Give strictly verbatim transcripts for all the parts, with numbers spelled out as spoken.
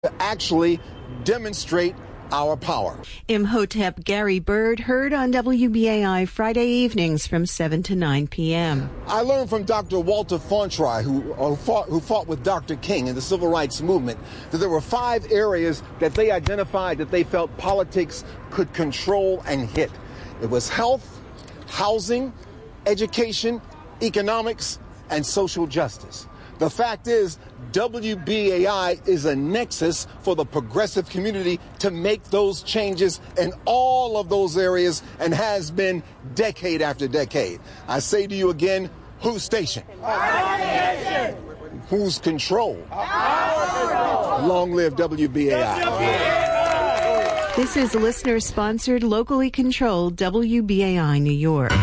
to actually demonstrate our power. Imhotep Gary Bird heard on W B A I Friday evenings from seven to nine p.m. I learned from Doctor Walter Fauntroy, who, who, fought, who fought with Doctor King in the Civil Rights Movement, that there were five areas that they identified that they felt politics could control and hit. It was health, housing, education, economics, and social justice. The fact is, W B A I is a nexus for the progressive community to make those changes in all of those areas and has been decade after decade. I say to you again, whose station? Our station. Whose control? Our control. Long live W B A I. This is listener-sponsored, locally controlled W B A I New York.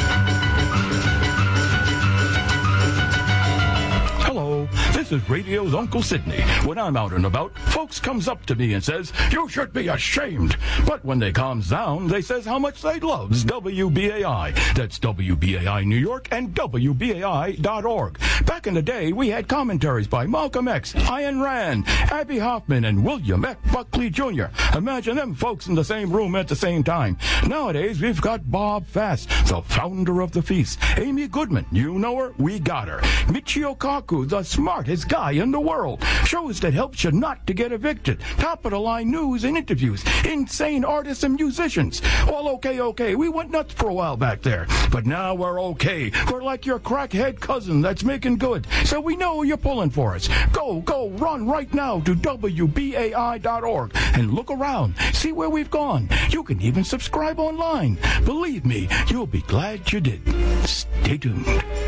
This is radio's Uncle Sydney. When I'm out and about, folks comes up to me and says, "You should be ashamed." But when they calms down, they says how much they loves W B A I. That's W B A I New York and W B A I dot org. Back in the day, we had commentaries by Malcolm X, Ayn Rand, Abbie Hoffman, and William F. Buckley Junior Imagine them folks in the same room at the same time. Nowadays, we've got Bob Fast, the founder of the Feast. Amy Goodman, you know her, we got her. Michio Kaku, the smartest guy in the world. Shows that helps you not to get evicted. Top-of-the-line news and interviews. Insane artists and musicians. All okay, okay. We went nuts for a while back there. But now we're okay. We're like your crackhead cousin that's making good. So we know you're pulling for us. Go, go, run right now to W B A I dot org and look around. See where we've gone. You can even subscribe online. Believe me, you'll be glad you did. Stay tuned.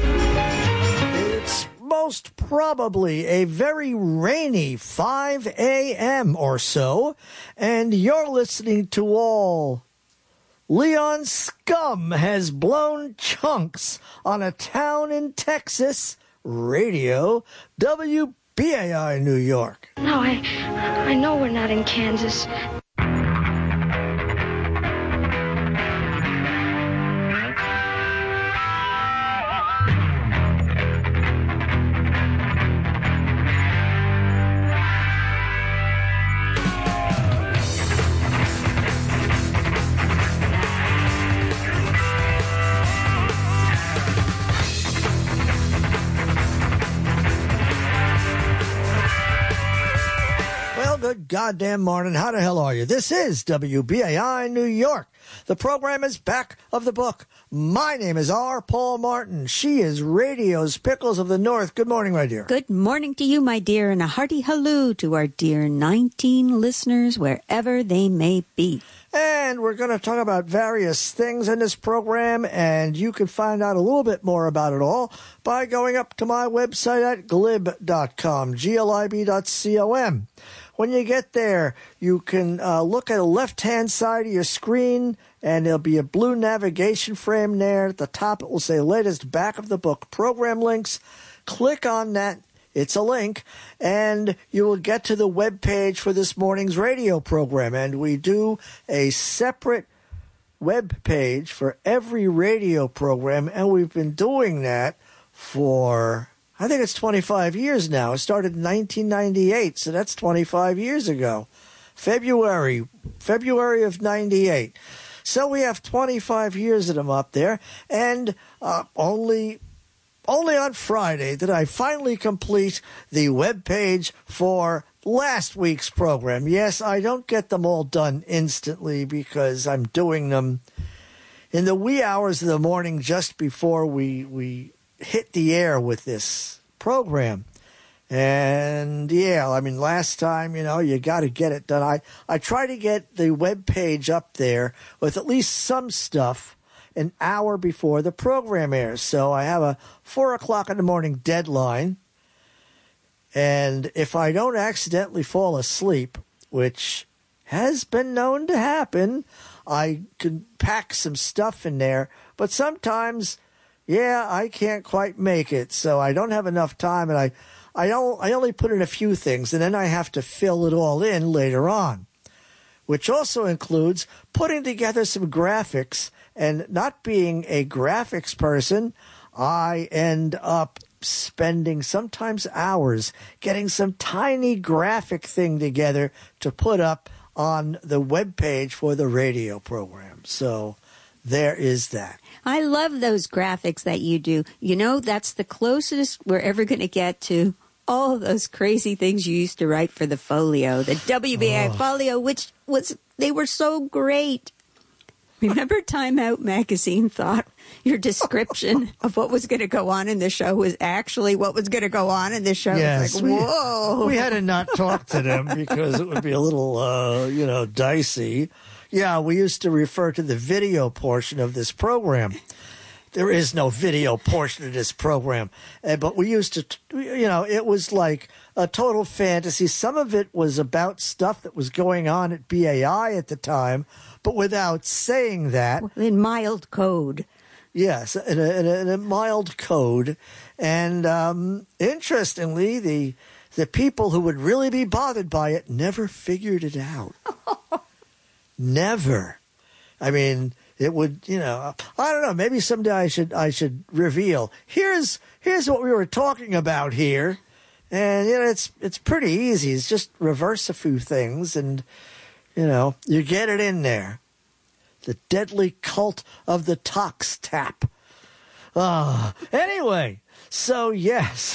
It's most probably a very rainy five a.m. or so, and you're listening to all Leon Scum Has Blown Chunks on a Town in Texas radio, W B A I New York. No, I, I know we're not in Kansas. Good goddamn morning. How the hell are you? This is W B A I New York. The program is back of the book. My name is R. Paul Martin. She is radio's Pickles of the North. Good morning, my dear. Good morning to you, my dear, and a hearty halloo to our dear nineteen listeners wherever they may be. And we're going to talk about various things in this program, and you can find out a little bit more about it all by going up to my website at glib dot com, G L I B dot com. When you get there, you can uh, look at the left-hand side of your screen, and there'll be a blue navigation frame there. At the top, it will say latest back of the book program links. Click on that. It's a link, and you will get to the web page for this morning's radio program. And we do a separate web page for every radio program, and we've been doing that for, I think it's twenty-five years now. It started in nineteen ninety-eight, so that's twenty-five years ago. February, February of ninety-eight. So we have twenty-five years of them up there, and uh, only... Only on Friday did I finally complete the web page for last week's program. Yes, I don't get them all done instantly because I'm doing them in the wee hours of the morning just before we we hit the air with this program. And, yeah, I mean, last time, you know, you got to get it done. I, I try to get the web page up there with at least some stuff an hour before the program airs. So I have a four o'clock in the morning deadline. And if I don't accidentally fall asleep, which has been known to happen, I can pack some stuff in there. But sometimes, yeah, I can't quite make it. So I don't have enough time, and I, I, don't, I only put in a few things, and then I have to fill it all in later on, which also includes putting together some graphics. And not being a graphics person, I end up spending sometimes hours getting some tiny graphic thing together to put up on the webpage for the radio program. So there is that. I love those graphics that you do. You know, that's the closest we're ever going to get to all of those crazy things you used to write for the Folio, the W B A I oh. Folio, which was, they were so great. Remember Time Out magazine thought your description of what was going to go on in the show was actually what was going to go on in the show? Yes, it was like, whoa. We, we had to not talk to them because it would be a little, uh, you know, dicey. Yeah, we used to refer to the video portion of this program. There is no video portion of this program. Uh, but we used to, you know, it was like a total fantasy. Some of it was about stuff that was going on at B A I at the time, but without saying that. In mild code. Yes, in a, in a, in a mild code. And um, interestingly, the the people who would really be bothered by it never figured it out. Never. I mean, it would, you know, I don't know. Maybe someday I should I should reveal. Here's here's what we were talking about here, and you know, it's it's pretty easy. It's just reverse a few things, and you know, you get it in there. The deadly cult of the Tox Tap. Ah, uh, anyway, so yes,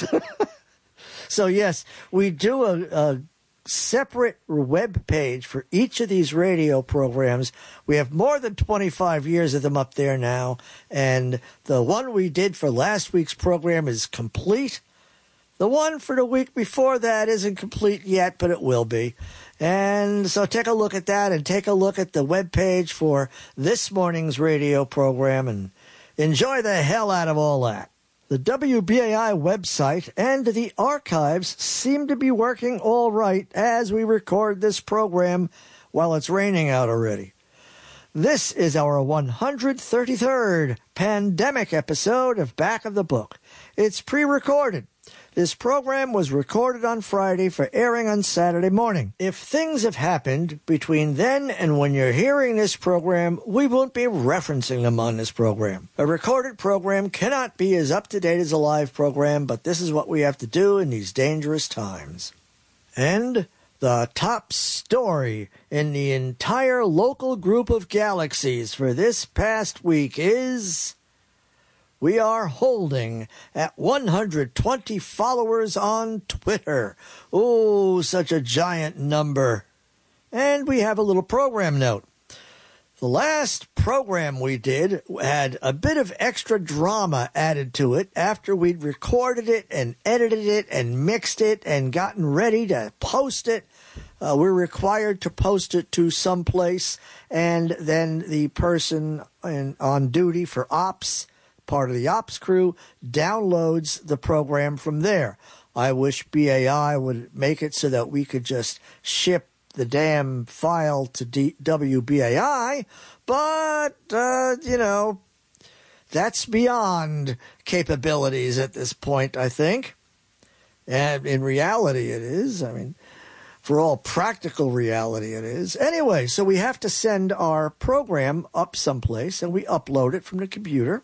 so yes, we do a. a separate web page for each of these radio programs. We have more than twenty-five years of them up there now, and the one we did for last week's program is complete. The one for the week before that isn't complete yet, but it will be. And so take a look at that, and take a look at the web page for this morning's radio program, and enjoy the hell out of all that. The W B A I website and the archives seem to be working all right as we record this program while it's raining out already. This is our one hundred thirty-third pandemic episode of Back of the Book. It's pre-recorded. This program was recorded on Friday for airing on Saturday morning. If things have happened between then and when you're hearing this program, we won't be referencing them on this program. A recorded program cannot be as up-to-date as a live program, but this is what we have to do in these dangerous times. And the top story in the entire local group of galaxies for this past week is... we are holding at one hundred twenty followers on Twitter. Oh, such a giant number. And we have a little program note. The last program we did had a bit of extra drama added to it after we'd recorded it and edited it and mixed it and gotten ready to post it. Uh, we're required to post it to someplace, and then the person in, on duty for ops, part of the ops crew, downloads the program from there. I wish B A I would make it so that we could just ship the damn file to D- W B A I, but, uh, you know, that's beyond capabilities at this point, I think. And in reality it is. I mean, for all practical reality it is. Anyway, so we have to send our program up someplace, and we upload it from the computer.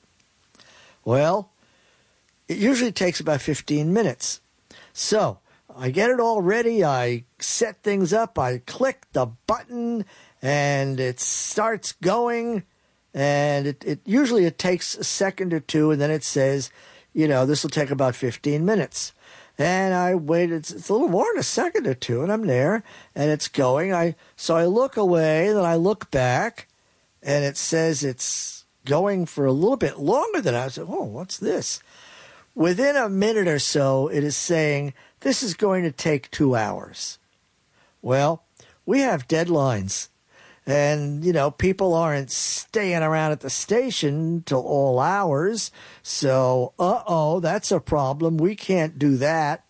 Well, it usually takes about fifteen minutes. So I get it all ready. I set things up. I click the button, and it starts going. And it, it usually it takes a second or two, and then it says, you know, this will take about fifteen minutes. And I wait. It's, it's a little more than a second or two, and I'm there, and it's going. I so I look away, then I look back, and it says it's going for a little bit longer than I said, oh, what's this? Within a minute or so, it is saying, this is going to take two hours. Well, we have deadlines. And, you know, people aren't staying around at the station till all hours. So, uh-oh, that's a problem. We can't do that.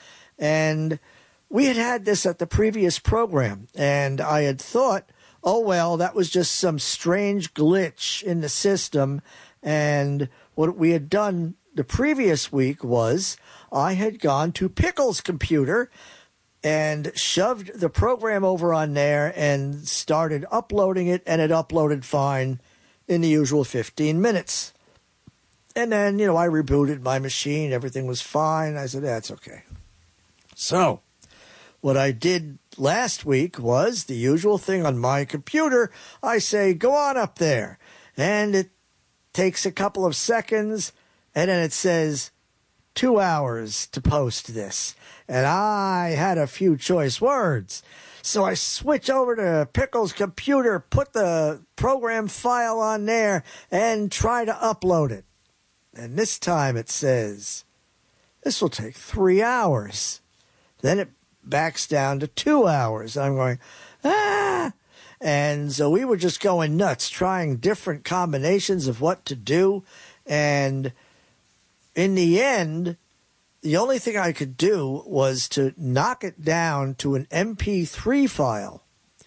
And we had had this at the previous program, and I had thought, oh, well, that was just some strange glitch in the system. And what we had done the previous week was I had gone to Pickle's computer and shoved the program over on there and started uploading it, and it uploaded fine in the usual fifteen minutes. And then, you know, I rebooted my machine. Everything was fine. I said, that's okay. So what I did last week was the usual thing on my computer. I say, go on up there. And it takes a couple of seconds, and then it says two hours to post this. And I had a few choice words. So I switch over to Pickle's computer, put the program file on there, and try to upload it. And this time it says, this will take three hours. Then it backs down to two hours. I'm going, ah! And so we were just going nuts, trying different combinations of what to do. And in the end, the only thing I could do was to knock it down to an M P three file.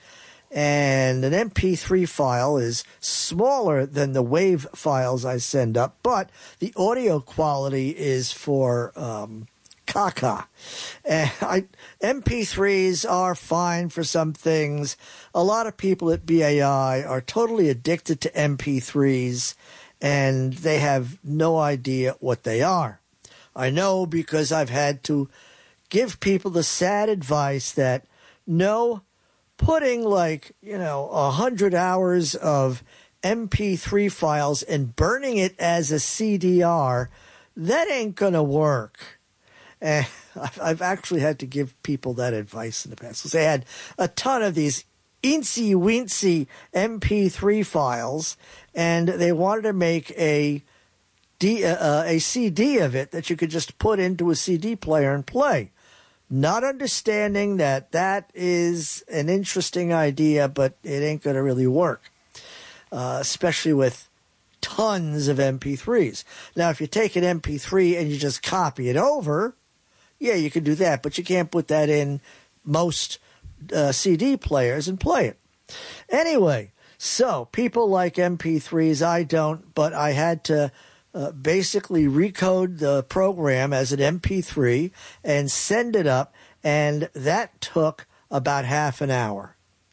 And an M P three file is smaller than the WAV files I send up, but the audio quality is for um, caca. And I, M P threes are fine for some things. A lot of people at B A I are totally addicted to M P threes, and they have no idea what they are. I know because I've had to give people the sad advice that no, putting like, you know, a hundred hours of M P three files and burning it as a C D R, that ain't going to work. And I've actually had to give people that advice in the past because they had a ton of these eensy weensy M P three files, and they wanted to make a D, uh, a C D of it that you could just put into a C D player and play. Not understanding that that is an interesting idea, but it ain't going to really work, uh, especially with tons of M P threes. Now, if you take an M P three and you just copy it over, yeah, you can do that, but you can't put that in most uh, C D players and play it. Anyway, so people like M P threes. I don't, but I had to Uh, basically recode the program as an M P three and send it up, and that took about half an hour.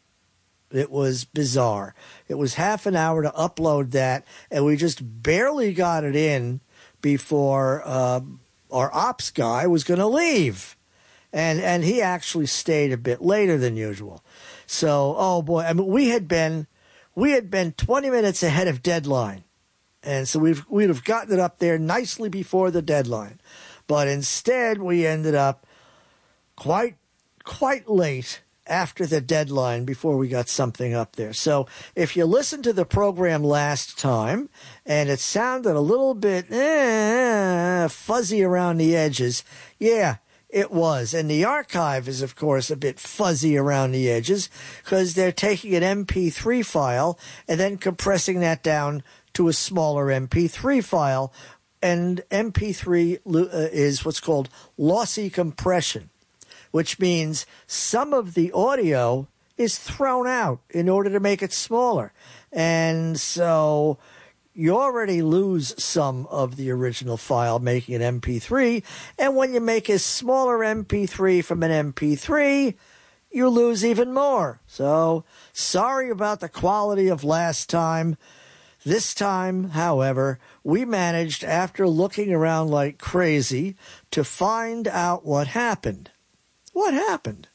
It was bizarre. It was half an hour to upload that, and we just barely got it in before uh, our ops guy was going to leave. And and he actually stayed a bit later than usual. So, oh boy, I mean, we had been we had been twenty minutes ahead of deadline. And so we've, we'd have gotten it up there nicely before the deadline. But instead, we ended up quite, quite late after the deadline before we got something up there. So if you listened to the program last time and it sounded a little bit eh, fuzzy around the edges, yeah, it was. And the archive is, of course, a bit fuzzy around the edges because they're taking an M P three file and then compressing that down to a smaller M P three file, and M P three uh, is what's called lossy compression, which means some of the audio is thrown out in order to make it smaller. And so you already lose some of the original file making an M P three, and when you make a smaller M P three from an M P three, you lose even more. So sorry about the quality of last time. This time, however, we managed, after looking around like crazy, to find out what happened. What happened?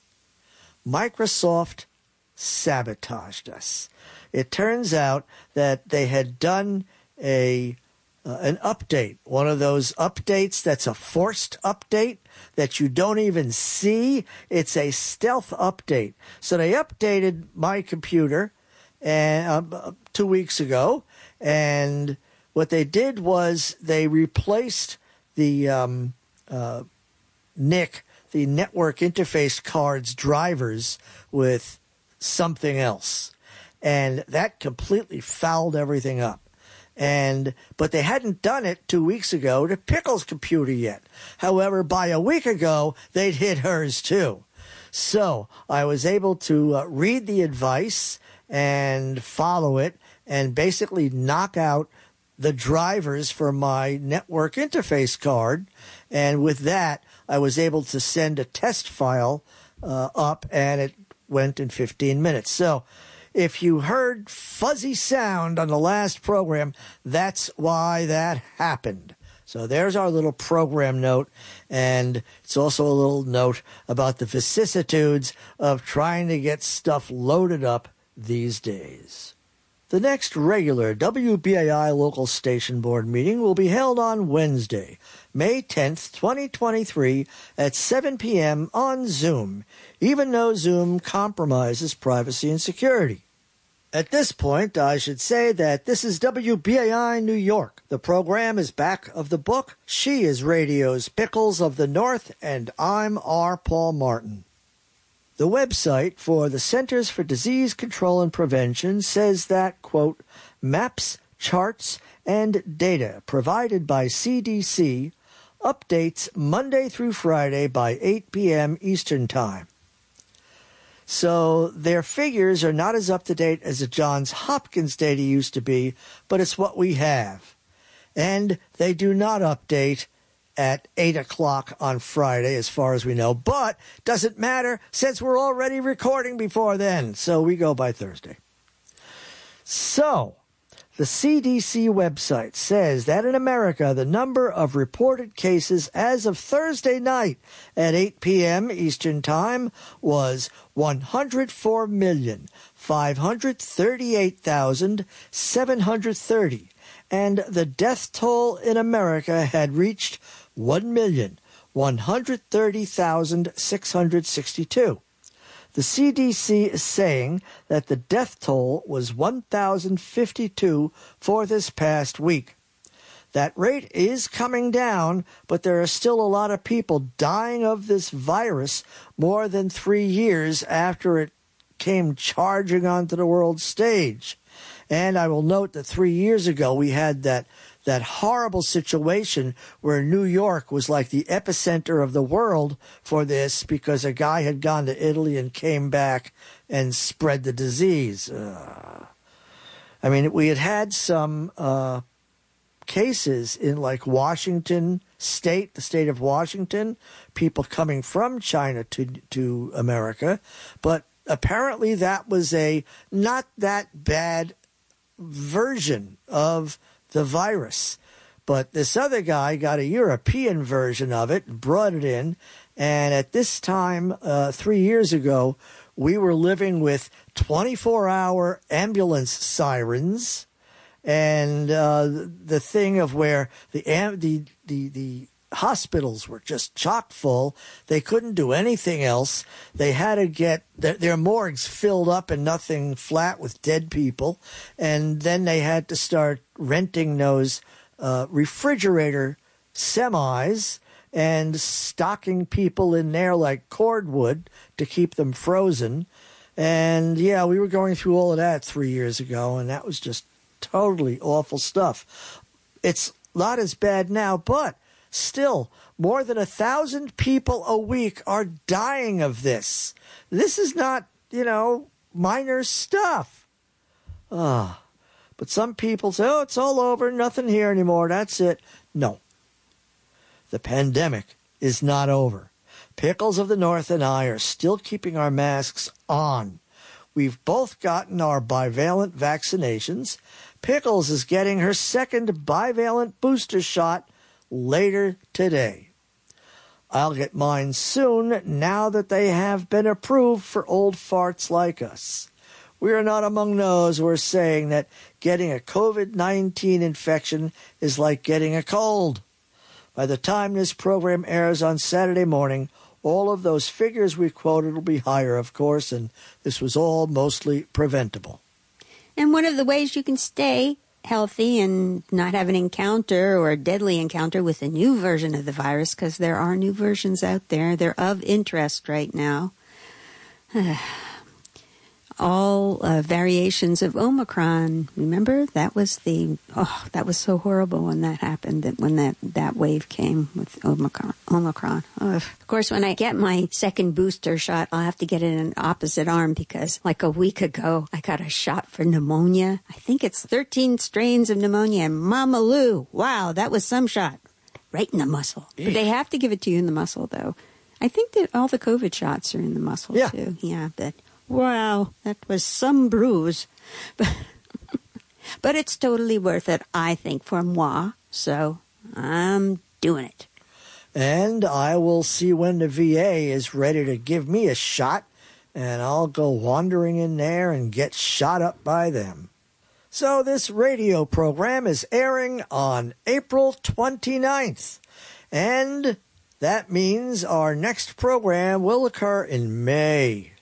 Microsoft sabotaged us. It turns out that they had done a uh, an update, one of those updates that's a forced update that you don't even see. It's a stealth update. So they updated my computer and uh, two weeks ago. And what they did was they replaced the um, uh, N I C, the network interface card's drivers, with something else. And that completely fouled everything up. And but they hadn't done it two weeks ago to Pickle's computer yet. However, by a week ago, they'd hit hers too. So I was able to uh, read the advice and follow it, and basically knock out the drivers for my network interface card. And with that, I was able to send a test file uh, up, and it went in fifteen minutes. So if you heard fuzzy sound on the last program, that's why that happened. So there's our little program note, and it's also a little note about the vicissitudes of trying to get stuff loaded up these days. The next regular W B A I local station board meeting will be held on Wednesday, May tenth, twenty twenty-three at seven p.m. on Zoom, even though Zoom compromises privacy and security. At this point, I should say that this is W B A I New York. The program is back of the book. She is radio's Pickles of the North, and I'm R. Paul Martin. The website for the Centers for Disease Control and Prevention says that, quote, maps, charts, and data provided by C D C updates Monday through Friday by eight p.m. Eastern Time. So their figures are not as up-to-date as the Johns Hopkins data used to be, but it's what we have. And they do not update at eight o'clock on Friday, as far as we know. But doesn't matter, since we're already recording before then. So we go by Thursday. So the C D C website says that in America, the number of reported cases as of Thursday night at eight p.m. Eastern Time was one hundred four million, five hundred thirty-eight thousand, seven hundred thirty. And the death toll in America had reached one million, one hundred thirty thousand, six hundred sixty-two. The C D C is saying that the death toll was one thousand fifty-two for this past week. That rate is coming down, but there are still a lot of people dying of this virus more than three years after it came charging onto the world stage. And I will note that three years ago we had that that horrible situation where New York was like the epicenter of the world for this because a guy had gone to Italy and came back and spread the disease. Uh, I mean, we had had some uh, cases in like Washington State, the state of Washington, people coming from China to to America, but apparently that was a not that bad version of the virus. But this other guy got a European version of it, brought it in, and at this time, uh, three years ago, we were living with twenty-four hour ambulance sirens, and uh, the thing of where the the the the hospitals were just chock full. They couldn't do anything else. They had to get their, their morgues filled up and nothing flat with dead people. And then they had to start renting those uh, refrigerator semis and stocking people in there like cordwood to keep them frozen. And, yeah, we were going through all of that three years ago, and that was just totally awful stuff. It's not as bad now, but still, more than a thousand people a week are dying of this. This is not, you know, minor stuff. Ah, but some people say, oh, it's all over, nothing here anymore, that's it. No. The pandemic is not over. Pickles of the North and I are still keeping our masks on. We've both gotten our bivalent vaccinations. Pickles is getting her second bivalent booster shot later today. I'll get mine soon now that they have been approved for old farts like us. We are not among those who are saying that getting a COVID nineteen infection is like getting a cold. By the time this program airs on Saturday morning, all of those figures we quoted will be higher, of course, and this was all mostly preventable. And one of the ways you can stay healthy and not have an encounter or a deadly encounter with a new version of the virus, because there are new versions out there. They're of interest right now. All uh, variations of Omicron. Remember, that was the oh, that was so horrible when that happened. That when that, that wave came with Omicron. Omicron. Ugh. Of course, when I get my second booster shot, I'll have to get it in an opposite arm because, like a week ago, I got a shot for pneumonia. I think it's thirteen strains of pneumonia. And Mama Lou, wow, that was some shot, right in the muscle. Eesh. But they have to give it to you in the muscle, though. I think that all the COVID shots are in the muscle yeah. too. Yeah, but. Wow, that was some bruise. But, but it's totally worth it, I think, for moi. So I'm doing it. And I will see when the V A is ready to give me a shot, and I'll go wandering in there and get shot up by them. So this radio program is airing on April twenty-ninth, and that means our next program will occur in May.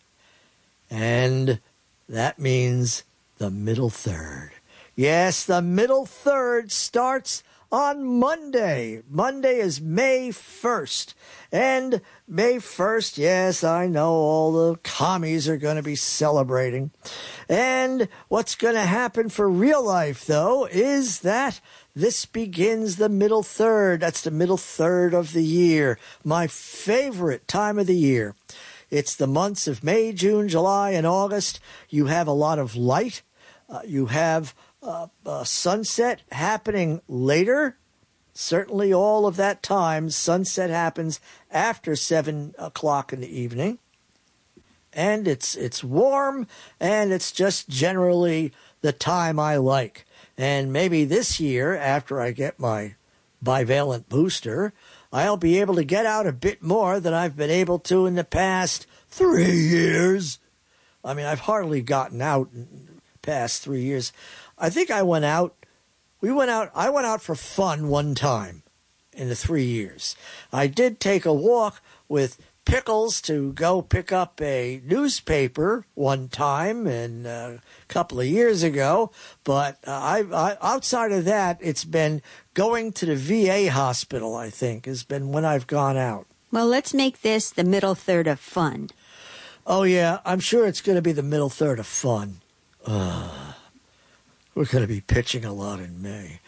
And that means the middle third. Yes, the middle third starts on Monday. Monday is May first. And May first, yes, I know all the commies are going to be celebrating. And what's going to happen for real life, though, is that this begins the middle third. That's the middle third of the year. My favorite time of the year. It's the months of May, June, July, and August. You have a lot of light. Uh, you have uh, uh, sunset happening later. Certainly all of that time, sunset happens after seven o'clock in the evening. And it's it's warm, and it's just generally the time I like. And maybe this year, after I get my bivalent booster, I'll be able to get out a bit more than I've been able to in the past three years. I mean, I've hardly gotten out in the past three years. I think I went out, we went out, I went out for fun one time in the three years. I did take a walk with Pickles to go pick up a newspaper one time and uh, a couple of years ago, but uh, I, I, outside of that, it's been going to the V A hospital, I think, has been when I've gone out. Well, let's make this the middle third of fun. Oh, yeah, I'm sure it's going to be the middle third of fun. Uh, we're going to be pitching a lot in May.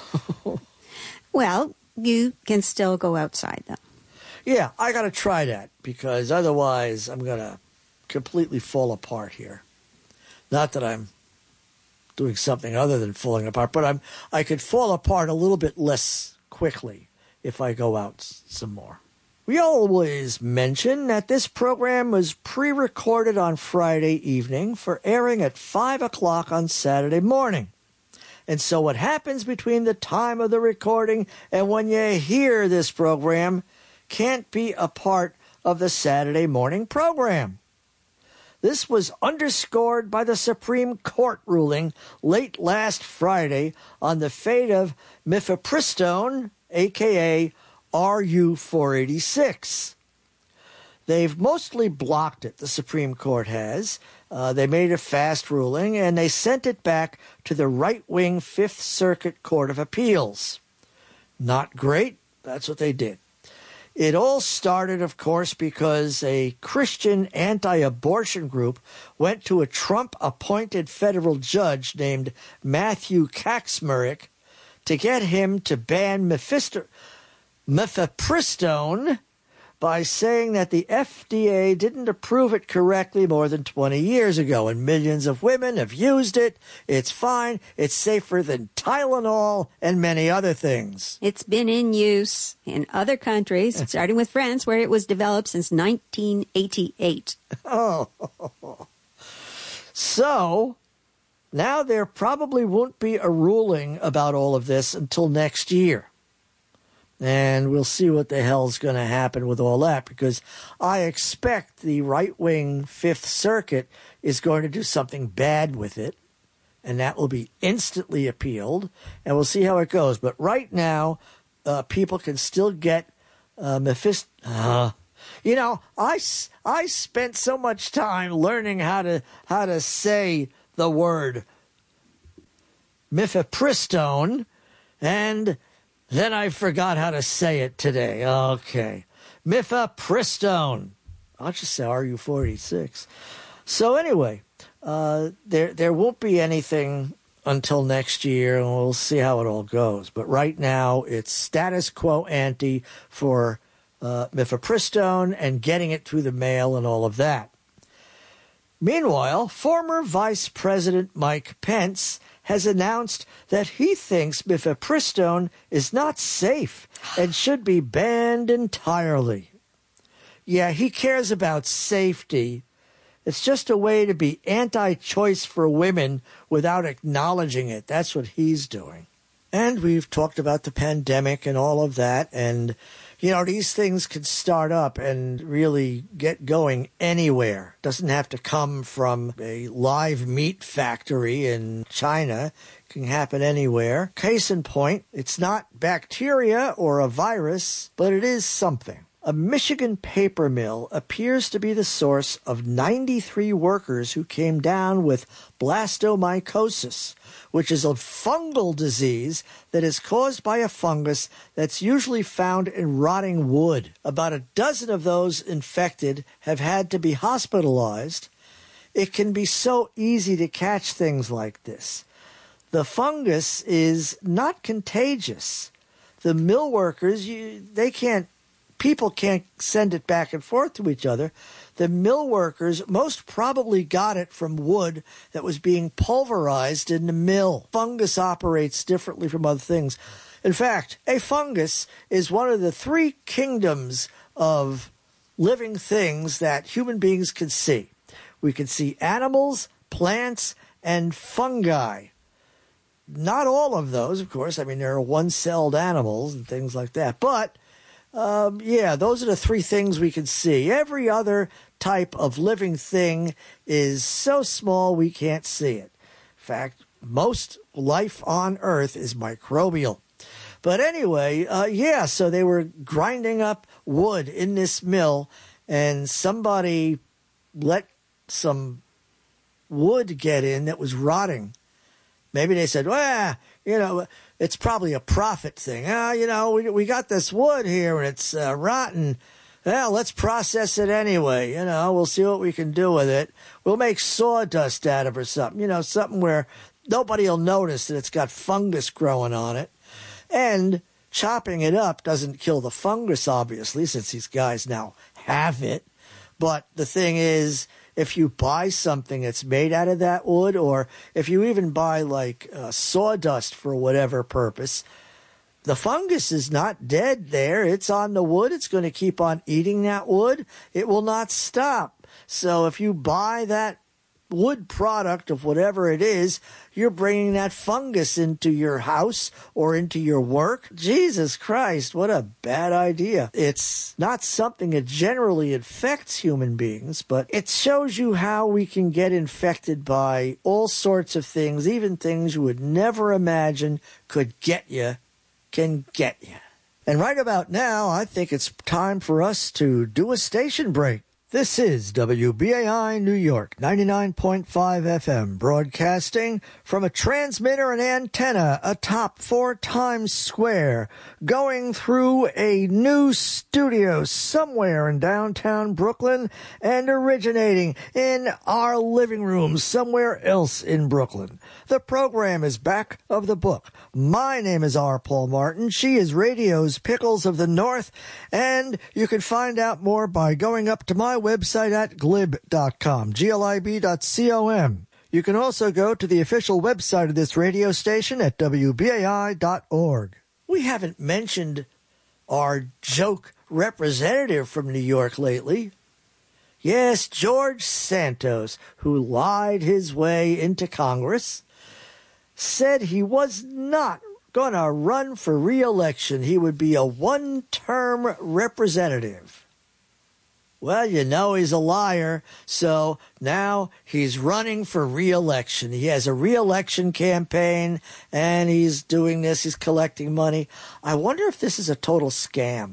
Well, you can still go outside, though. Yeah, I got to try that, because otherwise I'm going to completely fall apart here. Not that I'm doing something other than falling apart, but I'm I could fall apart a little bit less quickly if I go out some more. We always mention that this program was pre-recorded on Friday evening for airing at five o'clock on Saturday morning. And so what happens between the time of the recording and when you hear this program can't be a part of the Saturday morning program. This was underscored by the Supreme Court ruling late last Friday on the fate of mifepristone, a k a. R U four eighty-six. They've mostly blocked it, the Supreme Court has. Uh, they made a fast ruling, and they sent it back to the right-wing Fifth Circuit Court of Appeals. Not great. That's what they did. It all started, of course, because a Christian anti-abortion group went to a Trump-appointed federal judge named Matthew Kacsmaryk to get him to ban mephisto- mifepristone by saying that the F D A didn't approve it correctly more than twenty years ago, and millions of women have used it. It's fine. It's safer than Tylenol and many other things. It's been in use in other countries, starting with France, where it was developed since nineteen eighty-eight. Oh. So, now there probably won't be a ruling about all of this until next year. And we'll see what the hell's going to happen with all that, because I expect the right-wing Fifth Circuit is going to do something bad with it, and that will be instantly appealed, and we'll see how it goes. But right now, uh, people can still get uh, Mephist... Uh, you know, I, I spent so much time learning how to how to say the word mifepristone, and then I forgot how to say it today. Okay. Mifepristone. I'll just say R U four eighty-six. So anyway, uh, there there won't be anything until next year, and we'll see how it all goes. But right now, it's status quo ante for uh, mifepristone and getting it through the mail and all of that. Meanwhile, former Vice President Mike Pence has announced that he thinks mifepristone is not safe and should be banned entirely. Yeah, he cares about safety. It's just a way to be anti-choice for women without acknowledging it. That's what he's doing. And we've talked about the pandemic and all of that. And, you know, these things could start up and really get going anywhere. Doesn't have to come from a live meat factory in China. It can happen anywhere. Case in point, it's not bacteria or a virus, but it is something. A Michigan paper mill appears to be the source of ninety-three workers who came down with blastomycosis, which is a fungal disease that is caused by a fungus that's usually found in rotting wood. About a dozen of those infected have had to be hospitalized. It can be so easy to catch things like this. The fungus is not contagious. The mill workers, you, they can't People can't send it back and forth to each other. The mill workers most probably got it from wood that was being pulverized in the mill. Fungus operates differently from other things. In fact, a fungus is one of the three kingdoms of living things that human beings can see. We can see animals, plants, and fungi. Not all of those, of course. I mean, there are one-celled animals and things like that. But Um, yeah, those are the three things we can see. Every other type of living thing is so small we can't see it. In fact, most life on Earth is microbial. But anyway, uh, yeah, so they were grinding up wood in this mill, and somebody let some wood get in that was rotting. Maybe they said, well, you know, it's probably a profit thing. Ah, you know, we, we got this wood here and it's uh, rotten. Well, let's process it anyway. You know, we'll see what we can do with it. We'll make sawdust out of it or something. You know, something where nobody will notice that it's got fungus growing on it. And chopping it up doesn't kill the fungus, obviously, since these guys now have it. But the thing is, if you buy something that's made out of that wood, or if you even buy like uh, sawdust for whatever purpose, the fungus is not dead there. It's on the wood. It's going to keep on eating that wood. It will not stop. So if you buy that wood product of whatever it is, you're bringing that fungus into your house or into your work. Jesus Christ, what a bad idea. It's not something that generally infects human beings, but it shows you how we can get infected by all sorts of things, even things you would never imagine could get you, can get you. And right about now, I think it's time for us to do a station break. This is W B A I New York, ninety-nine point five F M, broadcasting from a transmitter and antenna atop four Times Square, going through a new studio somewhere in downtown Brooklyn and originating in our living room somewhere else in Brooklyn. The program is Back of the Book. My name is R. Paul Martin. She is radio's Pickles of the North, and you can find out more by going up to my website at glib dot com, G L I B dot com. You can also go to the official website of this radio station at W B A I dot org. We haven't mentioned our joke representative from New York lately. Yes, George Santos, who lied his way into Congress, said he was not going to run for re-election. He would be a one-term representative. Well, you know he's a liar, so now he's running for re-election. He has a re-election campaign, and he's doing this. He's collecting money. I wonder if this is a total scam,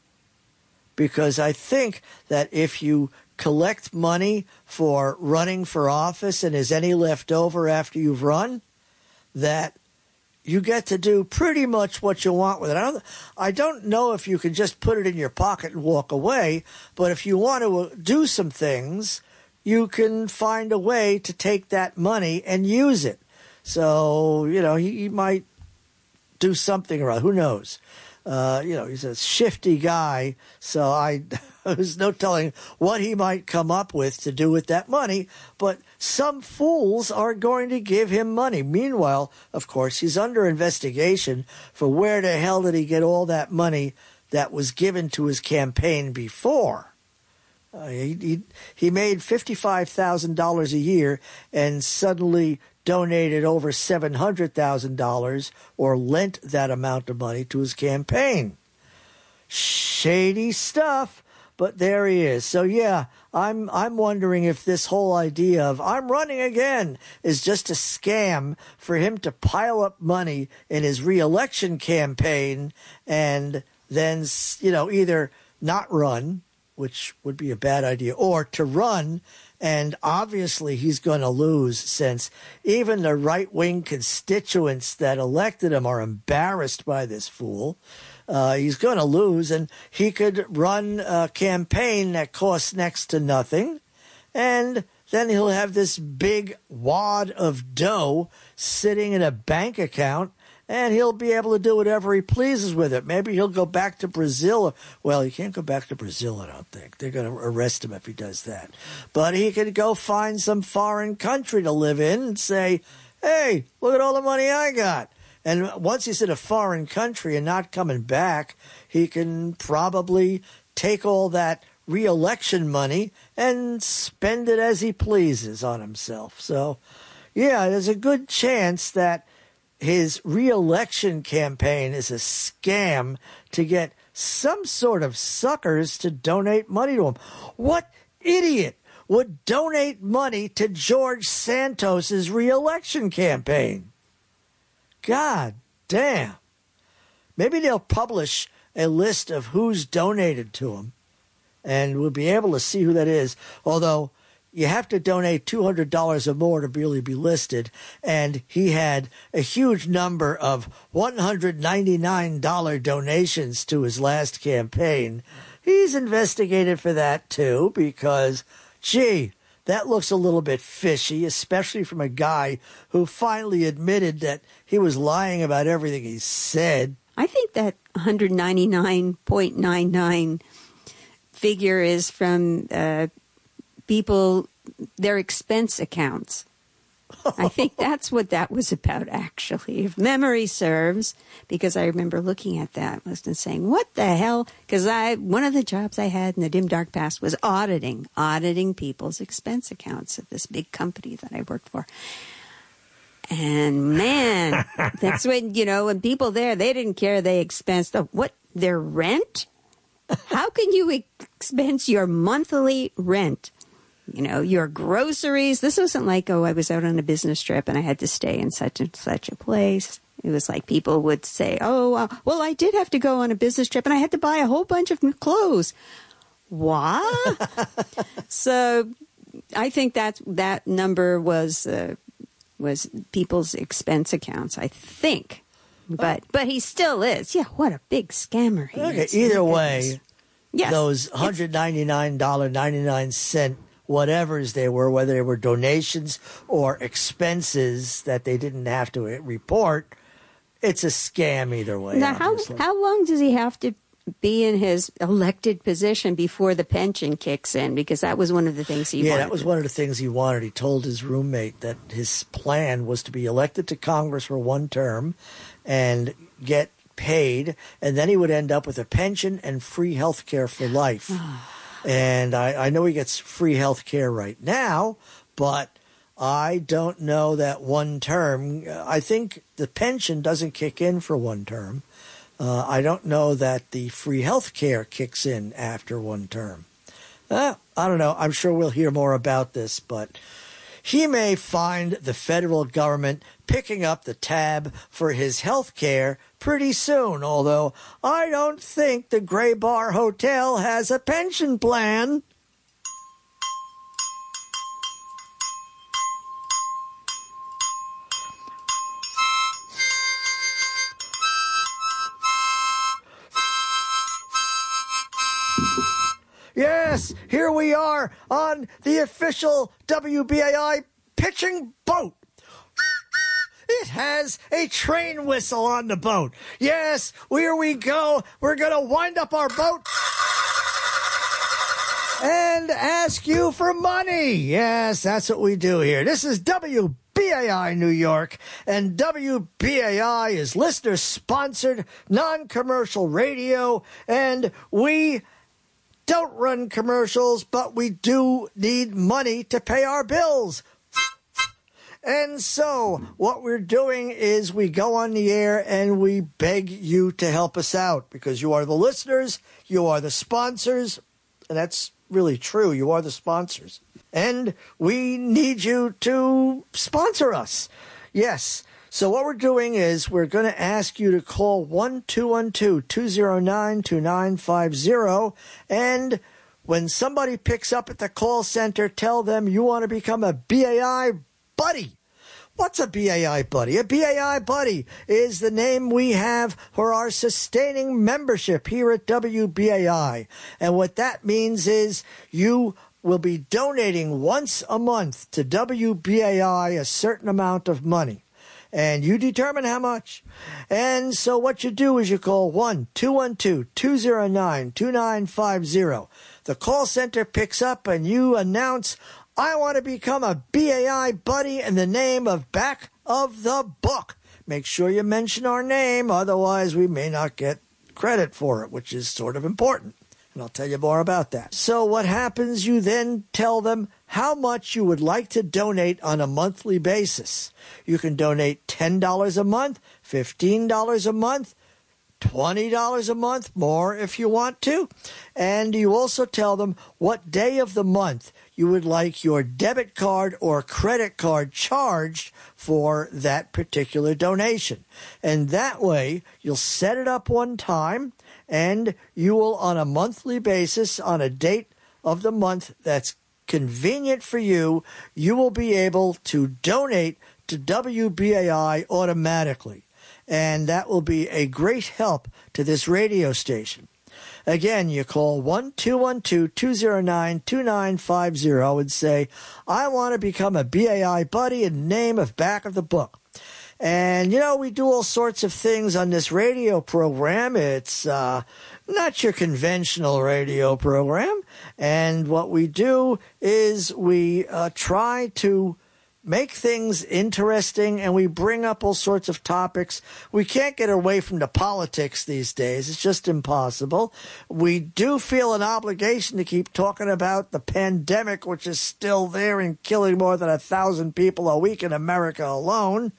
because I think that if you collect money for running for office and is any left over after you've run, that you get to do pretty much what you want with it. I don't, I don't know if you can just put it in your pocket and walk away, but if you want to do some things, you can find a way to take that money and use it. So, you know, he, he might do something or other. Who knows? Uh, you know, he's a shifty guy, so I there's no telling what he might come up with to do with that money, but some fools are going to give him money. Meanwhile, of course, he's under investigation for where the hell did he get all that money that was given to his campaign before. Uh, he, he he made fifty-five thousand dollars a year and suddenly donated over seven hundred thousand dollars or lent that amount of money to his campaign. Shady stuff, but there he is. So yeah, I'm I'm wondering if this whole idea of I'm running again is just a scam for him to pile up money in his re-election campaign and then, you know, either not run, which would be a bad idea, or to run, and obviously he's going to lose since even the right-wing constituents that elected him are embarrassed by this fool. Uh, he's going to lose, and he could run a campaign that costs next to nothing, and then he'll have this big wad of dough sitting in a bank account, and he'll be able to do whatever he pleases with it. Maybe he'll go back to Brazil. Well, he can't go back to Brazil, I don't think. They're going to arrest him if he does that. But he could go find some foreign country to live in and say, hey, look at all the money I got. And once he's in a foreign country and not coming back, he can probably take all that re-election money and spend it as he pleases on himself. So, yeah, there's a good chance that his re-election campaign is a scam to get some sort of suckers to donate money to him. What idiot would donate money to George Santos's re-election campaign? God damn. Maybe they'll publish a list of who's donated to him, and we'll be able to see who that is. Although you have to donate two hundred dollars or more to really be listed, and he had a huge number of one hundred ninety-nine dollars donations to his last campaign. He's investigated for that, too, because, gee, that looks a little bit fishy, especially from a guy who finally admitted that he was lying about everything he said. I think that one hundred ninety-nine point nine nine figure is from uh, people, their expense accounts. I think that's what that was about, actually, if memory serves, because I remember looking at that list and saying, what the hell? Because I one of the jobs I had in the dim, dark past was auditing, auditing people's expense accounts at this big company that I worked for. And, man, that's when, you know, when people there, they didn't care they expensed, oh, what, their rent? How can you expense your monthly rent? You know, your groceries. This wasn't like, oh, I was out on a business trip and I had to stay in such and such a place. It was like people would say, oh, uh, well, I did have to go on a business trip and I had to buy a whole bunch of new clothes. What? So I think that that number was uh, was people's expense accounts, I think. But but he still is. Yeah, what a big scammer he okay, is. Either way, yes, those one hundred ninety-nine dollars and ninety-nine cents whatever's they were, whether they were donations or expenses that they didn't have to report, it's a scam either way. Now, how, how long does he have to be in his elected position before the pension kicks in? Because that was one of the things he yeah, wanted. Yeah, that was one of the things he wanted. He told his roommate that his plan was to be elected to Congress for one term and get paid, and then he would end up with a pension and free health care for life. And I, I know he gets free health care right now, but I don't know that one term. I think the pension doesn't kick in for one term. Uh, I don't know that the free health care kicks in after one term. Uh, I don't know. I'm sure we'll hear more about this, but he may find the federal government picking up the tab for his health care pretty soon, although I don't think the Gray Bar Hotel has a pension plan. Yes, here we are on the official W B A I pitching boat. It has a train whistle on the boat. Yes, here we go. We're going to wind up our boat and ask you for money. Yes, that's what we do here. This is W B A I New York, and W B A I is listener-sponsored, non-commercial radio, and we don't run commercials, but we do need money to pay our bills. And so what we're doing is we go on the air and we beg you to help us out because you are the listeners, you are the sponsors, and that's really true. You are the sponsors. And we need you to sponsor us. Yes. So what we're doing is we're going to ask you to call one two one two, two zero nine, two nine five zero. And when somebody picks up at the call center, tell them you want to become a B A I buddy. What's a B A I buddy? A B A I buddy is the name we have for our sustaining membership here at W B A I. And what that means is you will be donating once a month to W B A I a certain amount of money. And you determine how much. And so what you do is you call one two one two, two zero nine, two nine five zero. The call center picks up and you announce, I want to become a B A I buddy in the name of Back of the Book. Make sure you mention our name, otherwise we may not get credit for it, which is sort of important. And I'll tell you more about that. So what happens, you then tell them how much you would like to donate on a monthly basis. You can donate ten dollars a month, fifteen dollars a month, twenty dollars a month, more if you want to. And you also tell them what day of the month you would like your debit card or credit card charged for that particular donation. And that way, you'll set it up one time, and you will, on a monthly basis, on a date of the month that's convenient for you, you will be able to donate to W B A I automatically. And that will be a great help to this radio station. Again, you call one two one two, two zero nine, two nine five zero and say, I want to become a B A I buddy in the name of Back of the Book. And, you know, we do all sorts of things on this radio program. It's uh, not your conventional radio program. And what we do is we uh, try to make things interesting, and we bring up all sorts of topics. We can't get away from the politics these days. It's just impossible. We do feel an obligation to keep talking about the pandemic, which is still there and killing more than a thousand people a week in America alone.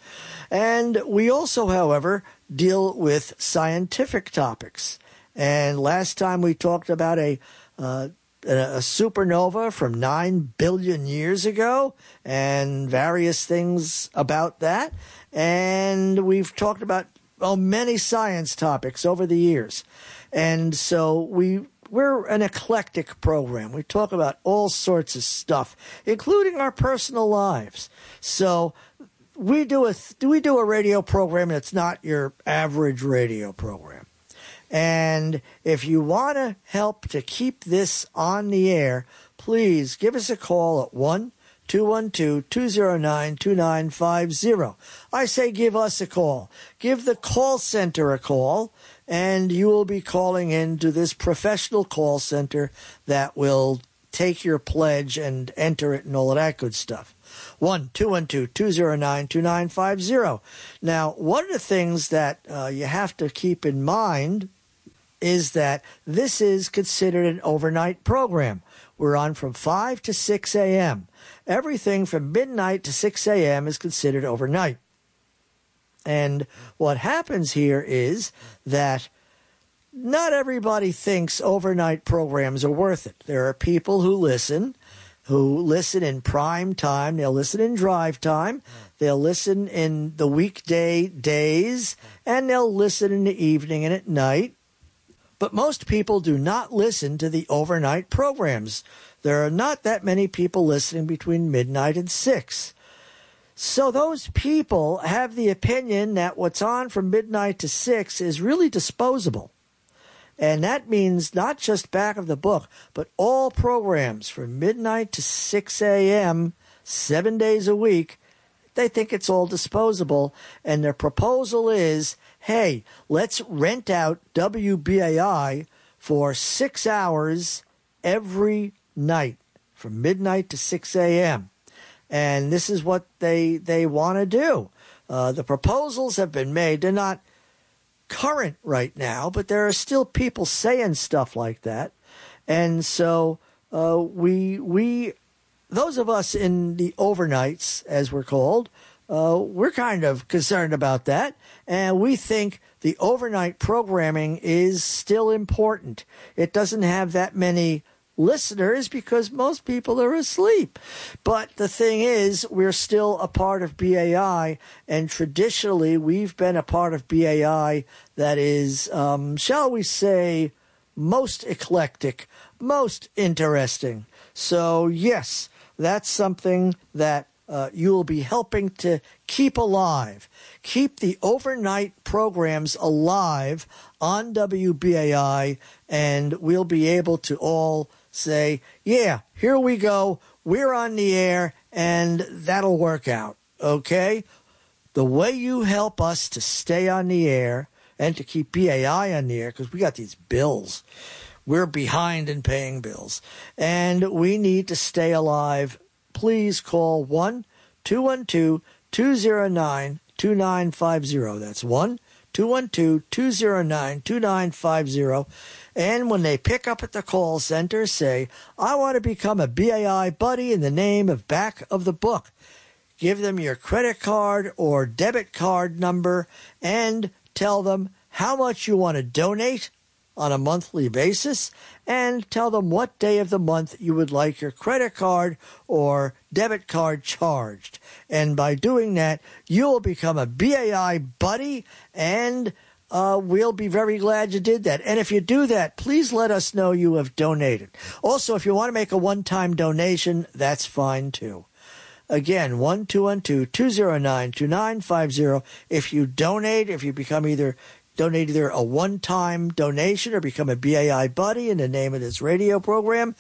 And we also, however, deal with scientific topics. And last time we talked about a uh, a supernova from nine billion years ago and various things about that. And we've talked about oh, many science topics over the years. And so we, we're an eclectic program. We talk about all sorts of stuff, including our personal lives. So we do a, we do a radio program that's not your average radio program. And if you want to help to keep this on the air, please give us a call at one two one two, two zero nine, two nine five zero. I say give us a call. Give the call center a call, and you will be calling into this professional call center that will take your pledge and enter it and all of that good stuff. one two one two, two zero nine, two nine five zero. Now, one of the things that uh, you have to keep in mind is that this is considered an overnight program. We're on from five to six a.m. Everything from midnight to six a.m. is considered overnight. And what happens here is that not everybody thinks overnight programs are worth it. There are people who listen, who listen in prime time. They'll listen in drive time. They'll listen in the weekday days, and they'll listen in the evening and at night. But most people do not listen to the overnight programs. There are not that many people listening between midnight and six. So those people have the opinion that what's on from midnight to six is really disposable. And that means not just Back of the Book, but all programs from midnight to six a.m., seven days a week. They think it's all disposable, and their proposal is, hey, let's rent out W B A I for six hours every night from midnight to six a.m. And this is what they they want to do. Uh, the proposals have been made. They're not current right now, but there are still people saying stuff like that. And so uh, we we those of us in the overnights, as we're called, uh, we're kind of concerned about that, and we think the overnight programming is still important. It doesn't have that many listeners because most people are asleep. But the thing is, we're still a part of B A I, and traditionally we've been a part of B A I that is, um, shall we say, most eclectic, most interesting. So yes, that's something that uh, you'll be helping to keep alive. Keep the overnight programs alive on W B A I, and we'll be able to all say, yeah, here we go. We're on the air, and that'll work out, okay? The way you help us to stay on the air and to keep B A I on the air, because we got these bills. We're behind in paying bills, and we need to stay alive. Please call one two one two, two zero nine, two nine five zero. That's one two one two, two zero nine, two nine five zero. And when they pick up at the call center, say, I want to become a B A I buddy in the name of back of the book. Give them your credit card or debit card number and tell them how much you want to donate on a monthly basis, and tell them what day of the month you would like your credit card or debit card charged. And by doing that, you will become a B A I buddy, and uh, we'll be very glad you did that. And if you do that, please let us know you have donated. Also, if you want to make a one-time donation, that's fine too. Again, one two one two, two zero nine, two nine five zero. If you donate, if you become either donate either a one-time donation or become a B A I buddy in the name of this radio program,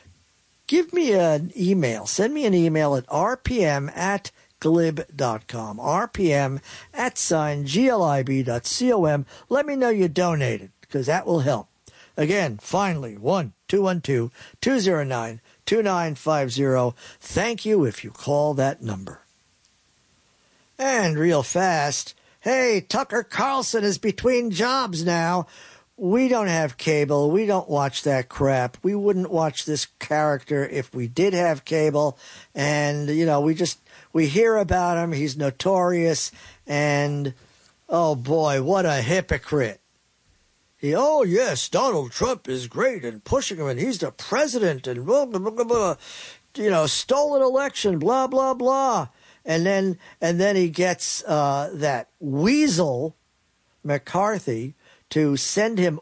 give me an email. Send me an email at r p m at glib dot com. R P M at sign G L I B dot com. Let me know you donated, because that will help. Again, finally, one two one two, two zero nine, two nine five zero. Thank you if you call that number. And real fast, hey, Tucker Carlson is between jobs now. We don't have cable. We don't watch that crap. We wouldn't watch this character if we did have cable. And, you know, we just, we hear about him. He's notorious. And, oh boy, what a hypocrite. He, oh yes, Donald Trump is great and pushing him and he's the president and blah, blah, blah, blah, blah. You know, stolen election, blah, blah, blah. And then and then he gets uh, that weasel, McCarthy, to send him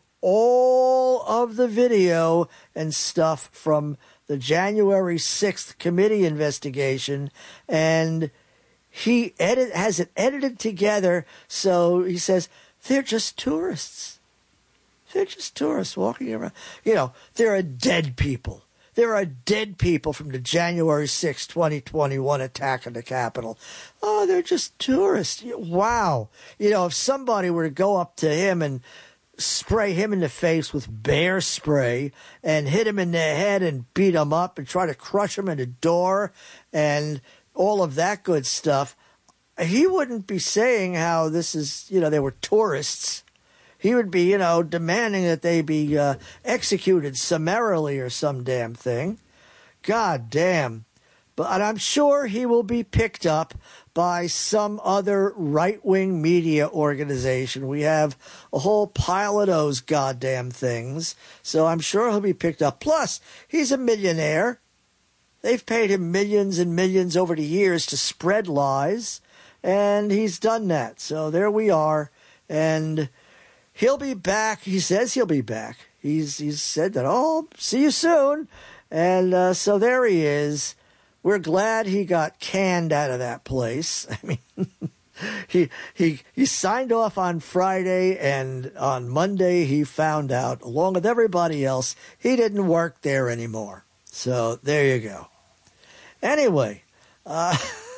all of the video and stuff from the January sixth committee investigation. And he edit has it edited together. So he says, they're just tourists. They're just tourists walking around. You know, there are dead people. There are dead people from the January sixth, twenty twenty-one attack on the Capitol. Oh, they're just tourists. Wow. You know, if somebody were to go up to him and spray him in the face with bear spray and hit him in the head and beat him up and try to crush him in the door and all of that good stuff, he wouldn't be saying how this is, you know, they were tourists. He would be, you know, demanding that they be uh, executed summarily or some damn thing. God damn. But and I'm sure he will be picked up by some other right-wing media organization. We have a whole pile of those goddamn things. So I'm sure he'll be picked up. Plus, he's a millionaire. They've paid him millions and millions over the years to spread lies. And he's done that. So there we are. And he'll be back. He says he'll be back. He's he's said that, oh, see you soon. And uh, so there he is. We're glad he got canned out of that place. I mean, he he he signed off on Friday, and on Monday he found out, along with everybody else, he didn't work there anymore. So there you go. Anyway, uh,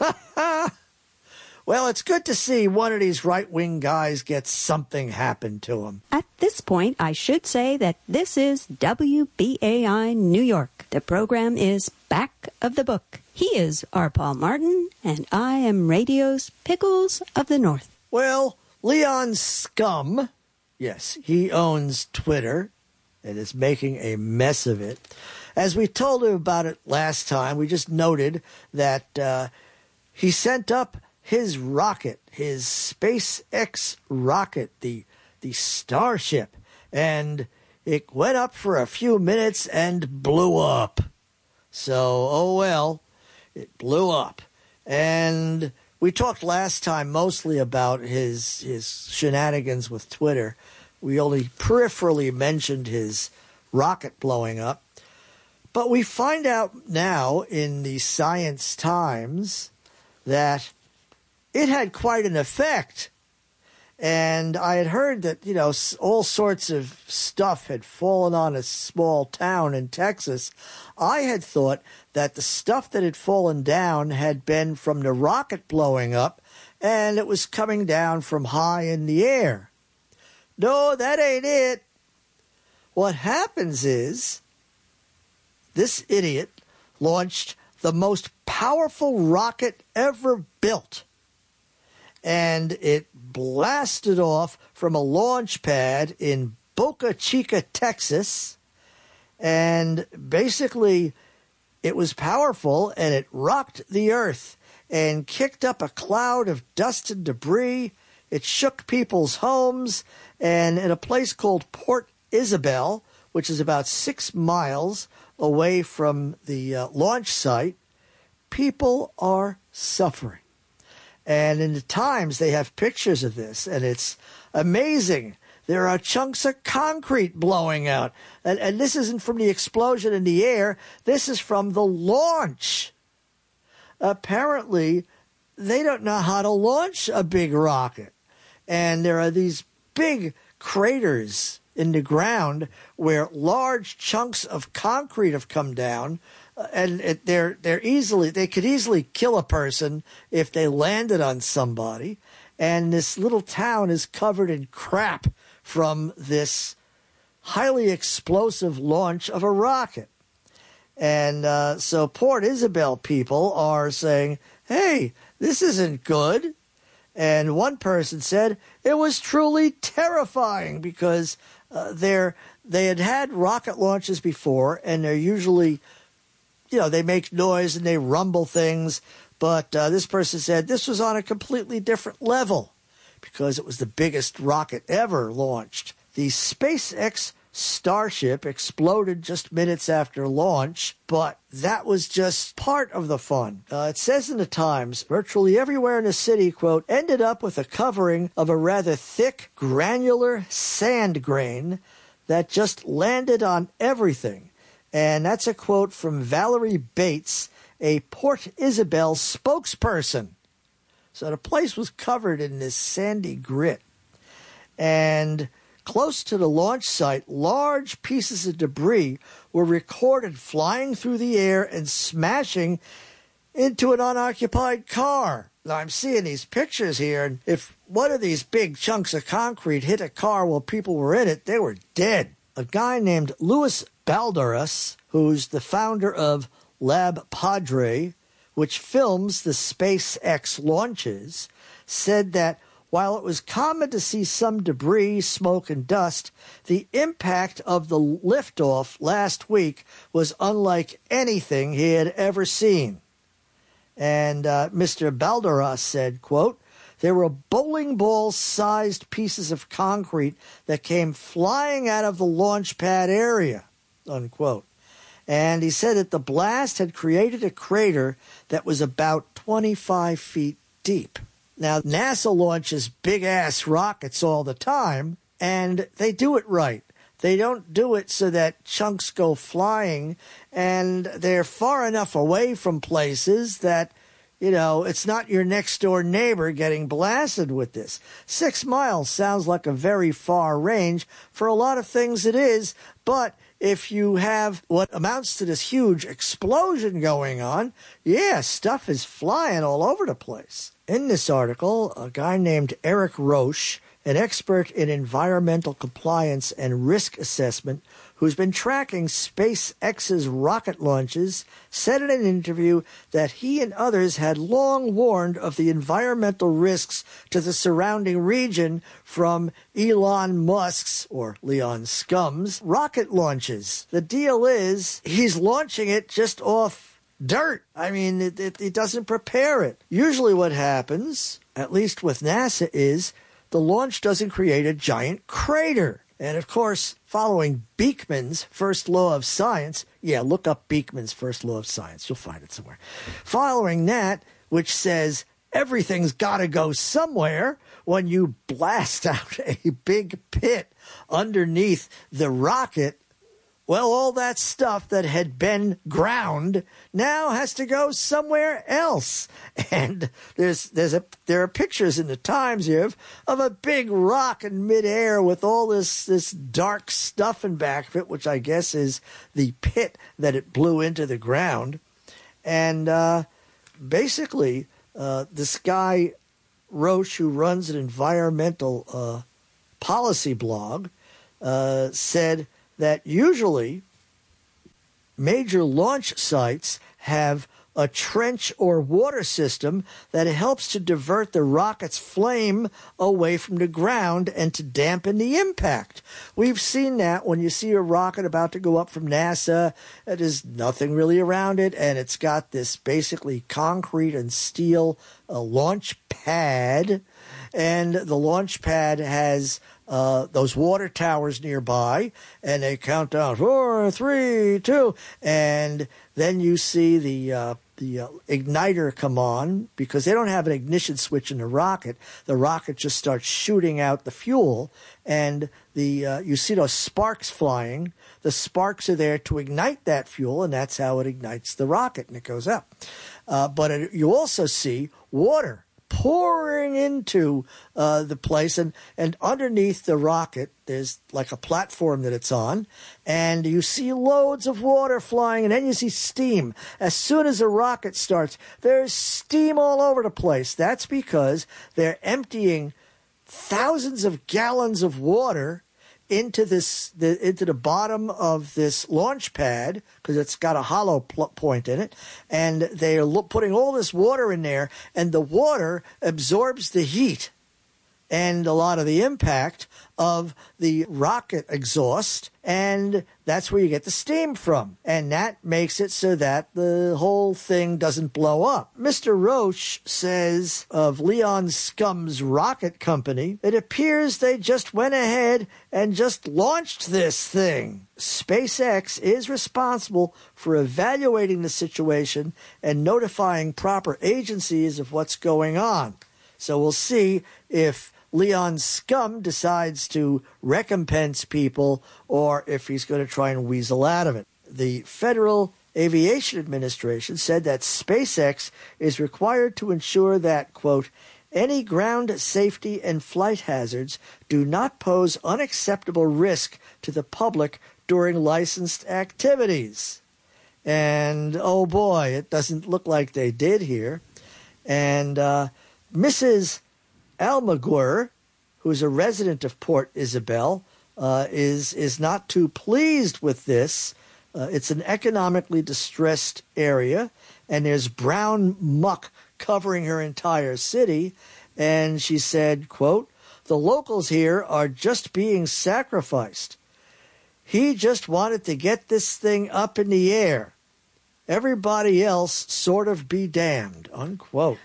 well, it's good to see one of these right-wing guys get something happen to him. At this point, I should say that this is W B A I New York. The program is Back of the Book. He is R. Paul Martin, and I am radio's Pickles of the North. Well, Leon Scum, yes, he owns Twitter, and is making a mess of it. As we told him about it last time, we just noted that uh, he sent up his rocket, his SpaceX rocket, the the Starship, and it went up for a few minutes and blew up. So, oh well, it blew up. And we talked last time mostly about his his shenanigans with Twitter. We only peripherally mentioned his rocket blowing up. But we find out now in the Science Times that it had quite an effect. And I had heard that, you know, all sorts of stuff had fallen on a small town in Texas. I had thought that the stuff that had fallen down had been from the rocket blowing up, and it was coming down from high in the air. No, that ain't it. What happens is this idiot launched the most powerful rocket ever built. And it blasted off from a launch pad in Boca Chica, Texas. And basically, it was powerful, and it rocked the earth and kicked up a cloud of dust and debris. It shook people's homes. And in a place called Port Isabel, which is about six miles away from the uh, launch site, people are suffering. And in the Times, they have pictures of this, and it's amazing. There are chunks of concrete blowing out. And, and this isn't from the explosion in the air. This is from the launch. Apparently, they don't know how to launch a big rocket. And there are these big craters in the ground where large chunks of concrete have come down. And it, they're they're easily they could easily kill a person if they landed on somebody. And this little town is covered in crap from this highly explosive launch of a rocket. And uh, so Port Isabel people are saying, "Hey, this isn't good." And one person said it was truly terrifying because uh, they're they had had rocket launches before, and they're usually, you know, they make noise and they rumble things. But uh, this person said this was on a completely different level because it was the biggest rocket ever launched. The SpaceX Starship exploded just minutes after launch, but that was just part of the fun. Uh, it says in the Times, virtually everywhere in the city, quote, ended up with a covering of a rather thick, granular sand grain that just landed on everything. And that's a quote from Valerie Bates, a Port Isabel spokesperson. So the place was covered in this sandy grit. And close to the launch site, large pieces of debris were recorded flying through the air and smashing into an unoccupied car. Now, I'm seeing these pictures here, and if one of these big chunks of concrete hit a car while people were in it, they were dead. A guy named Louis Balderas, who's the founder of Lab Padre, which films the SpaceX launches, said that while it was common to see some debris, smoke, and dust, the impact of the liftoff last week was unlike anything he had ever seen. And uh, Mister Balderas said, quote, there were bowling ball-sized pieces of concrete that came flying out of the launch pad area, unquote. And he said that the blast had created a crater that was about twenty-five feet deep. Now, NASA launches big-ass rockets all the time, and they do it right. They don't do it so that chunks go flying, and they're far enough away from places that, you know, it's not your next-door neighbor getting blasted with this. Six miles sounds like a very far range. For a lot of things it is, but if you have what amounts to this huge explosion going on, yeah, stuff is flying all over the place. In this article, a guy named Eric Roche, an expert in environmental compliance and risk assessment who's been tracking SpaceX's rocket launches, said in an interview that he and others had long warned of the environmental risks to the surrounding region from Elon Musk's, or Leon Scum's, rocket launches. The deal is he's launching it just off dirt. I mean, it, it, it doesn't prepare it. Usually what happens, at least with NASA, is the launch doesn't create a giant crater. And of course, following Beekman's first law of science, yeah, look up Beekman's first law of science. You'll find it somewhere. Following that, which says everything's got to go somewhere, when you blast out a big pit underneath the rocket, well, all that stuff that had been ground now has to go somewhere else. And there's there's a there are pictures in the Times here of, of a big rock in midair with all this this dark stuff in back of it, which I guess is the pit that it blew into the ground. And uh, basically, uh, this guy Roche, who runs an environmental uh, policy blog, uh, said that usually major launch sites have a trench or water system that helps to divert the rocket's flame away from the ground and to dampen the impact. We've seen that when you see a rocket about to go up from NASA, there's nothing really around it, and it's got this basically concrete and steel uh, launch pad, and the launch pad has Uh, those water towers nearby, and they count down four, three, two, and then you see the uh, the uh, igniter come on because they don't have an ignition switch in the rocket. The rocket just starts shooting out the fuel, and the uh, you see those sparks flying. The sparks are there to ignite that fuel, and that's how it ignites the rocket, and it goes up. Uh, but it, you also see water pouring into uh, the place, and, and underneath the rocket there's like a platform that it's on, and you see loads of water flying, and then you see steam. As soon as a rocket starts, there's steam all over the place. That's because they're emptying thousands of gallons of water into this the, into the bottom of this launch pad, because it's got a hollow pl- point in it, and they are lo- putting all this water in there, and the water absorbs the heat and a lot of the impact of the rocket exhaust, and that's where you get the steam from. And that makes it so that the whole thing doesn't blow up. Mister Roche says of Leon Scum's rocket company, it appears they just went ahead and just launched this thing. SpaceX is responsible for evaluating the situation and notifying proper agencies of what's going on. So we'll see if Leon Scum decides to recompense people or if he's going to try and weasel out of it. The Federal Aviation Administration said that SpaceX is required to ensure that, quote, any ground safety and flight hazards do not pose unacceptable risk to the public during licensed activities. And, oh boy, it doesn't look like they did here. And uh, Missus Almaguer, who's a resident of Port Isabel, uh, is is not too pleased with this. Uh, it's an economically distressed area, and there's brown muck covering her entire city. And she said, quote, the locals here are just being sacrificed. He just wanted to get this thing up in the air. Everybody else sort of be damned, unquote.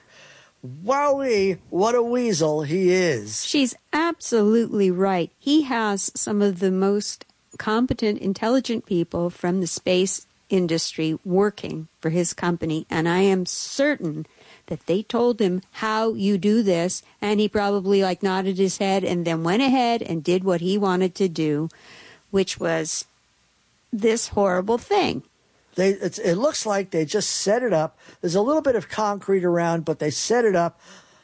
Wowee, what a weasel he is. She's absolutely right. He has some of the most competent, intelligent people from the space industry working for his company, and I am certain that they told him how you do this, and he probably like nodded his head and then went ahead and did what he wanted to do, which was this horrible thing. They, it's, it looks like they just set it up. There's a little bit of concrete around, but they set it up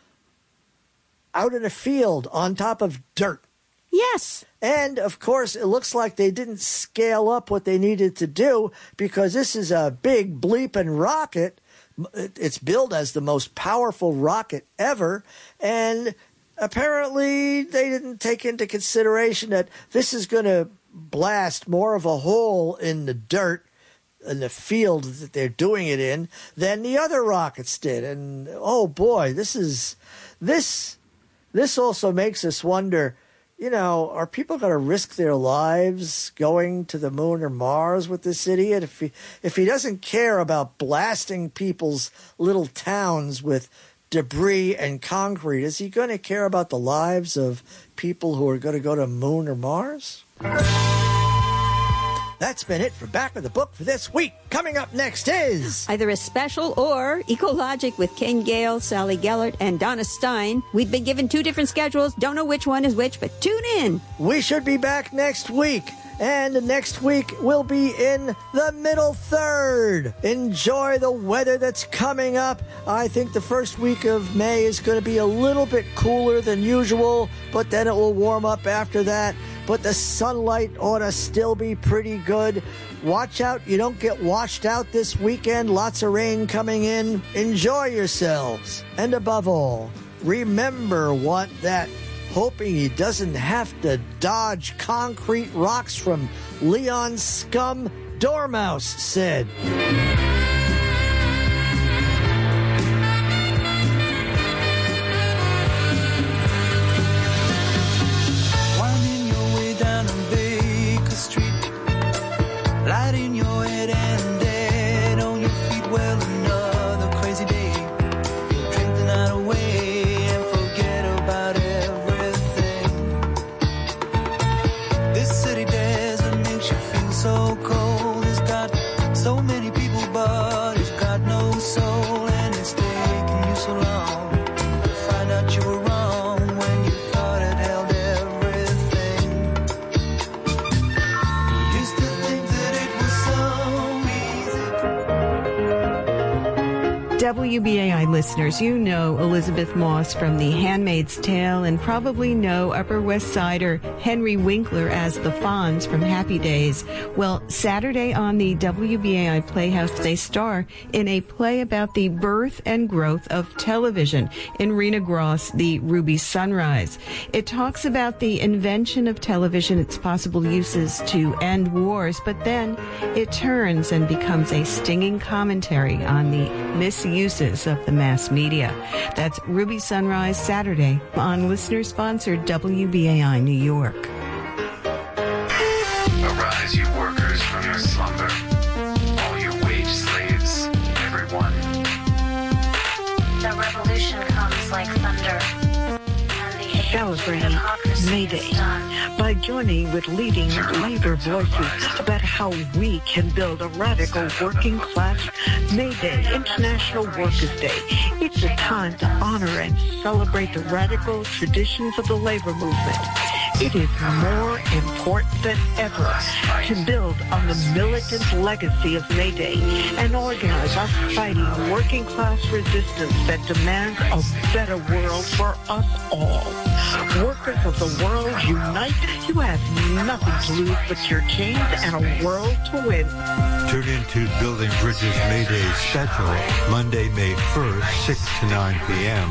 out in a field on top of dirt. Yes. And, of course, it looks like they didn't scale up what they needed to do because this is a big bleeping rocket. It's billed as the most powerful rocket ever, and apparently they didn't take into consideration that this is going to blast more of a hole in the dirt in the field that they're doing it in than the other rockets did. And oh boy, this is this this also makes us wonder, you know, are people going to risk their lives going to the moon or Mars with this idiot? If he if he doesn't care about blasting people's little towns with debris and concrete, is he going to care about the lives of people who are going to go to moon or Mars? That's been it for Back of the Book for this week. Coming up next is... Either a special or Ecologic with Ken Gale, Sally Gellert, and Donna Stein. We've been given two different schedules. Don't know which one is which, but tune in. We should be back next week. And next week we'll be in the middle third. Enjoy the weather that's coming up. I think the first week of May is going to be a little bit cooler than usual, but then it will warm up after that. But the sunlight ought to still be pretty good. Watch out you don't get washed out this weekend. Lots of rain coming in. Enjoy yourselves. And above all, remember what that hoping he doesn't have to dodge concrete rocks from Leon Scum Dormouse said. Light in your head and dead on your feet. Well, another crazy day. You'll drink the night away and forget about everything. This city desert makes you feel so cold. It's got so many people, but it's got no soul. And it's taken you so long to find out you were wrong when you thought it held everything. You used to think that W B A I listeners, you know Elizabeth Moss from The Handmaid's Tale and probably know Upper West Sider Henry Winkler as the Fonz from Happy Days. Well, Saturday on the W B A I Playhouse, they star in a play about the birth and growth of television in Rena Gross, The Ruby Sunrise. It talks about the invention of television, its possible uses to end wars, but then it turns and becomes a stinging commentary on the misuses of the mass media. That's Ruby Sunrise, Saturday on listener-sponsored W B A I New York. Arise, you workers, from your slumber, all you wage slaves, everyone. The revolution comes like thunder. Celebrating May Day by joining with leading labor voices about how we can build a radical working class. May Day, International Workers' Day. It's a time to honor and celebrate the radical traditions of the labor movement. It is more important than ever to build on the militant legacy of May Day and organize our fighting working class resistance that demands a better world for us all. Workers of the world, unite. You have nothing to lose but your chains and a world to win. Tune in to Building Bridges May Day special, Monday, May first, six to nine p.m.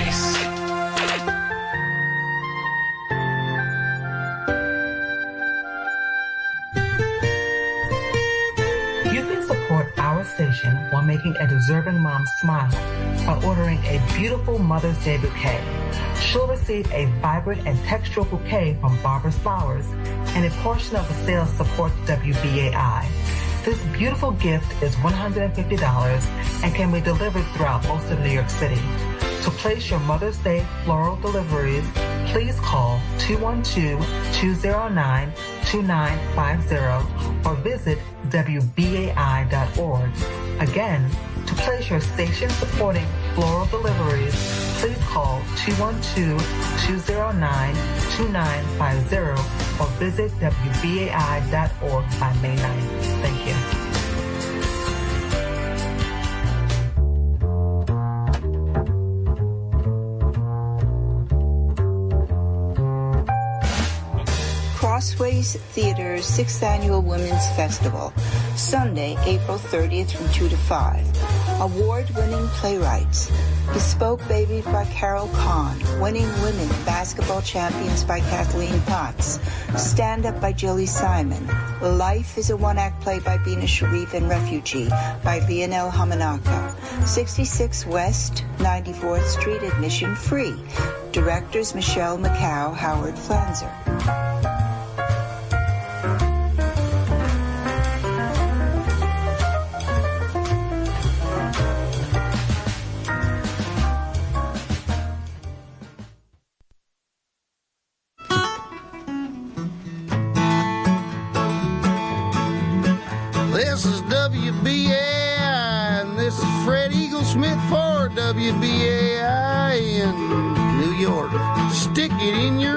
Station while making a deserving mom smile by ordering a beautiful Mother's Day bouquet. She'll receive a vibrant and textural bouquet from Barbara's Flowers, and a portion of the sales supports W B A I. This beautiful gift is one hundred fifty dollars and can be delivered throughout most of New York City. To place your Mother's Day floral deliveries, please call two one two, two zero nine, two nine five zero or visit W B A I dot org. Again, to place your station-supporting floral deliveries, please call two one two, two zero nine, two nine five zero or visit W B A I dot org by May ninth. Thank you. Crossways Theater's sixth Annual Women's Festival, Sunday, April thirtieth from two to five. Award-winning playwrights. Bespoke Babies by Carol Kahn. Winning Women, Basketball Champions by Kathleen Potts. Stand Up by Jilly Simon. Life is a one-act play by Bina Sharif and Refugee by Lionel Hamanaka. sixty-six West ninety-fourth Street, admission free. Directors Michelle McCow, Howard Flanzer. This is W B A I, and this is Fred Eagle Smith for W B A I in New York. Stick it in your